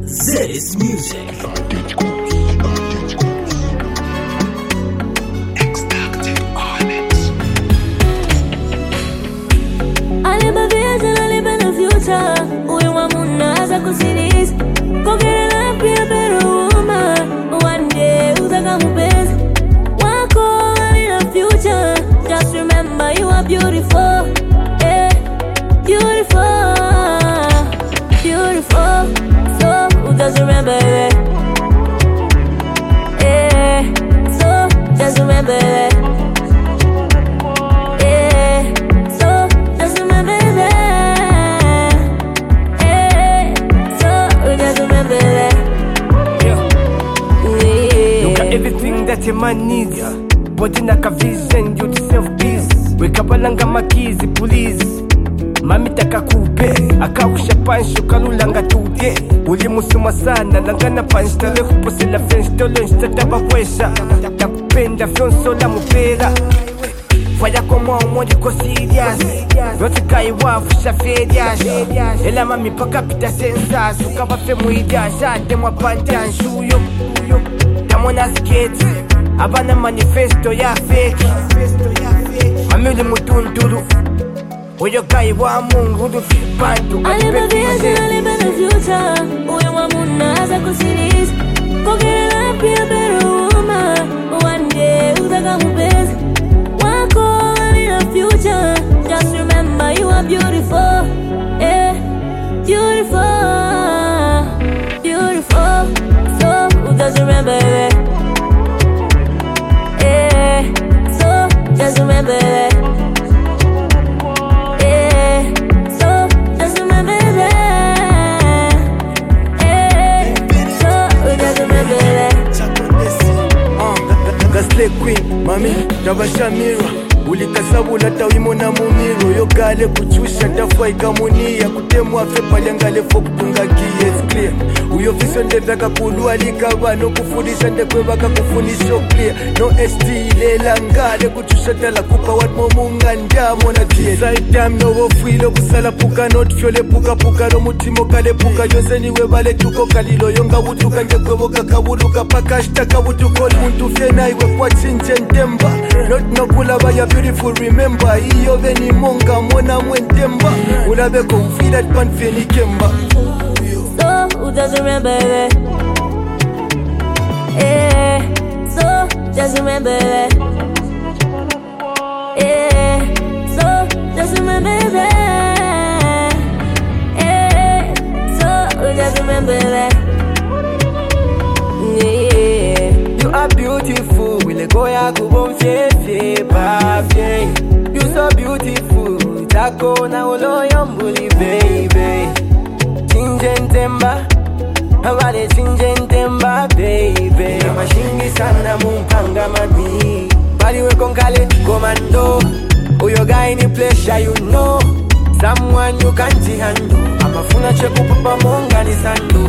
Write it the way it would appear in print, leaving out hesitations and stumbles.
Zedis Music. I live a vision, I live in the future. We want munaza kusinis. Go get it, be a better woman. One day, utaka mupezi. Wako in the future. Just remember you are beautiful. Yeah, beautiful, beautiful. So just remember it. Yeah, so just remember it. Everything that a man needs, body naka vision, you deserve peace. Wekabalanga makizi, police. Mami taka kupe, akakusha pansho, kalulanga tude. Uli musuma sana, langana pansh, tale kupose la fench, tolo instataba wesha. Takupenda, fionso la mupera. Faya como umodi ko serious. Yote kai wafu sha ferias. Ela mami paka pita sensa, suka bafe muidia, jade mwa pantan shuyo. Mona skate, abana manifesto ya fake. Mami uli mutunduru, uyo kai wa mungu du fipantu. I live a vision, I live in the future. Uyo wa munaza kusinis. Go get it up, be a better woman. One day, utaka mupezi. Wako in the future. Just remember you are beautiful. Yeah, beautiful, beautiful. So, just remember it. Just remember that. Yeah, so just remember that. Yeah, so just remember that. Gasle queen, mami, tabashamira. Ulikasabula tawimona mumiro. Yogale kuchusha tafwa ikamunia. Kutemwa fepa liangale fokutunga kiye. It's clear. Uyo vision ndetaka kulua likaba. No kufundisha ndekweba kakufundisho clear. No ST lela ngale kuchusha tala kupa wat momunga njamo na kie. Side time no wofilo kusala puka not fyole puka puka no mutimo kale puka. Yonzeni webale tuko kalilo yonga wutuka njekwebo kakabuluka pakashta kabutuko. Muntu fiena iwe kwa chinche ntemba. Not no kulaba ya beautiful remember. Iyo veni monga mona mwentemba. Unabeko ufida pan fieni kemba. So, just remember it. Yeah, so, just remember it. Yeah, so, just remember that. Yeah, so, just remember that. Yeah, you are beautiful, wile goya kubomfefe pafye. You so beautiful, tako na uloyo mbuli baby. Chinjentemba, avale chinjentemba baby. Mashingi sana mumpanga mami. Bali we konkale commando. Uyo guy ni pleasure you know. Someone you can't handle. Amafuna cheku papa monga ni sandu.